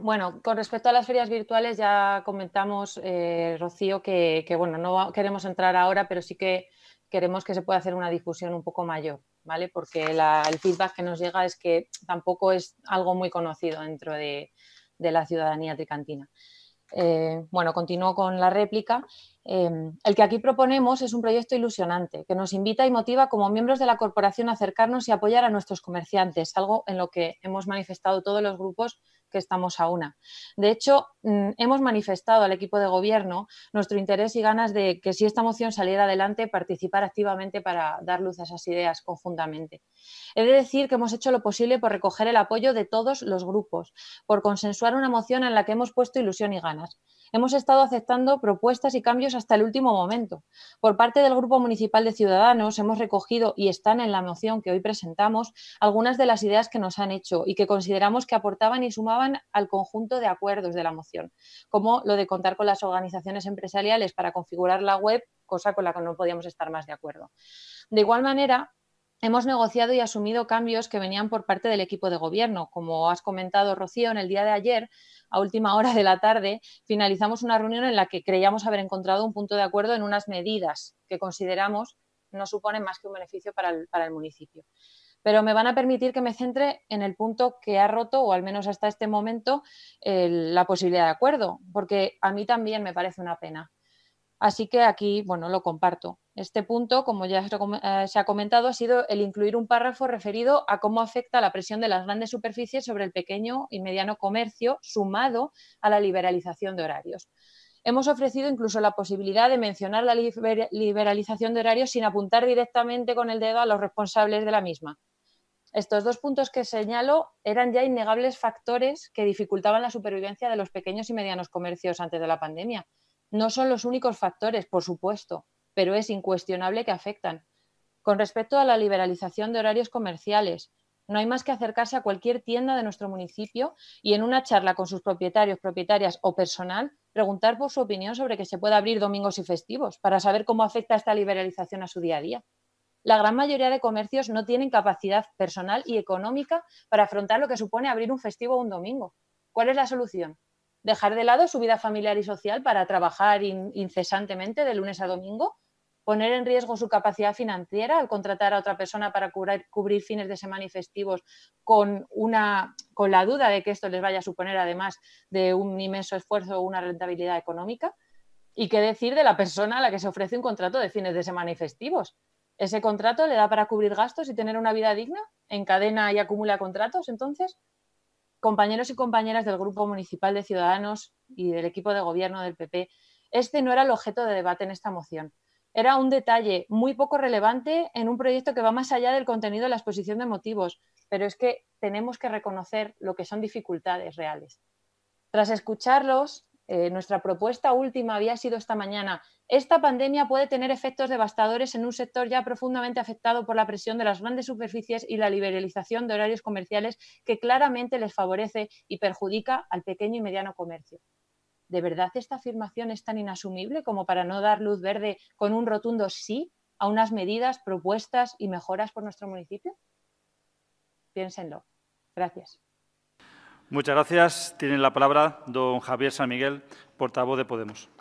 Bueno, con respecto a las ferias virtuales ya comentamos, Rocío, que bueno, no queremos entrar ahora, pero sí que queremos que se pueda hacer una difusión un poco mayor, ¿vale? Porque el feedback que nos llega es que tampoco es algo muy conocido dentro de la ciudadanía tricantina. Bueno, continúo con la réplica. El que aquí proponemos es un proyecto ilusionante que nos invita y motiva como miembros de la corporación a acercarnos y apoyar a nuestros comerciantes, algo en lo que hemos manifestado todos los grupos que estamos a una. De hecho, hemos manifestado al equipo de gobierno nuestro interés y ganas de que si esta moción saliera adelante, participar activamente para dar luz a esas ideas conjuntamente. He de decir que hemos hecho lo posible por recoger el apoyo de todos los grupos, por consensuar una moción en la que hemos puesto ilusión y ganas. Hemos estado aceptando propuestas y cambios hasta el último momento. Por parte del Grupo Municipal de Ciudadanos hemos recogido, y están en la moción que hoy presentamos, algunas de las ideas que nos han hecho y que consideramos que aportaban y sumaban al conjunto de acuerdos de la moción, como lo de contar con las organizaciones empresariales para configurar la web, cosa con la que no podíamos estar más de acuerdo. De igual manera, hemos negociado y asumido cambios que venían por parte del equipo de gobierno. Como has comentado, Rocío, en el día de ayer, a última hora de la tarde, finalizamos una reunión en la que creíamos haber encontrado un punto de acuerdo en unas medidas que consideramos no suponen más que un beneficio para el municipio. Pero me van a permitir que me centre en el punto que ha roto, o al menos hasta este momento, la posibilidad de acuerdo, porque a mí también me parece una pena. Así que aquí, bueno, lo comparto. Este punto, como ya se ha comentado, ha sido el incluir un párrafo referido a cómo afecta la presión de las grandes superficies sobre el pequeño y mediano comercio, sumado a la liberalización de horarios. Hemos ofrecido incluso la posibilidad de mencionar la liberalización de horarios sin apuntar directamente con el dedo a los responsables de la misma. Estos dos puntos que señalo eran ya innegables factores que dificultaban la supervivencia de los pequeños y medianos comercios antes de la pandemia. No son los únicos factores, por supuesto, pero es incuestionable que afectan. Con respecto a la liberalización de horarios comerciales, no hay más que acercarse a cualquier tienda de nuestro municipio y en una charla con sus propietarios, propietarias o personal, preguntar por su opinión sobre que se pueda abrir domingos y festivos para saber cómo afecta esta liberalización a su día a día. La gran mayoría de comercios no tienen capacidad personal y económica para afrontar lo que supone abrir un festivo o un domingo. ¿Cuál es la solución? ¿Dejar de lado su vida familiar y social para trabajar incesantemente de lunes a domingo? ¿Poner en riesgo su capacidad financiera al contratar a otra persona para cubrir fines de semana y festivos con la duda de que esto les vaya a suponer, además de un inmenso esfuerzo o una rentabilidad económica? ¿Y qué decir de la persona a la que se ofrece un contrato de fines de semana y festivos? ¿Ese contrato le da para cubrir gastos y tener una vida digna? ¿Encadena y acumula contratos? Entonces, compañeros y compañeras del Grupo Municipal de Ciudadanos y del equipo de gobierno del PP, este no era el objeto de debate en esta moción. Era un detalle muy poco relevante en un proyecto que va más allá del contenido de la exposición de motivos, pero es que tenemos que reconocer lo que son dificultades reales. Tras escucharlos, nuestra propuesta última había sido esta mañana: esta pandemia puede tener efectos devastadores en un sector ya profundamente afectado por la presión de las grandes superficies y la liberalización de horarios comerciales que claramente les favorece y perjudica al pequeño y mediano comercio. ¿De verdad esta afirmación es tan inasumible como para no dar luz verde con un rotundo sí a unas medidas, propuestas y mejoras por nuestro municipio? Piénsenlo. Gracias. Muchas gracias. Tiene la palabra don Javier San Miguel, portavoz de Podemos.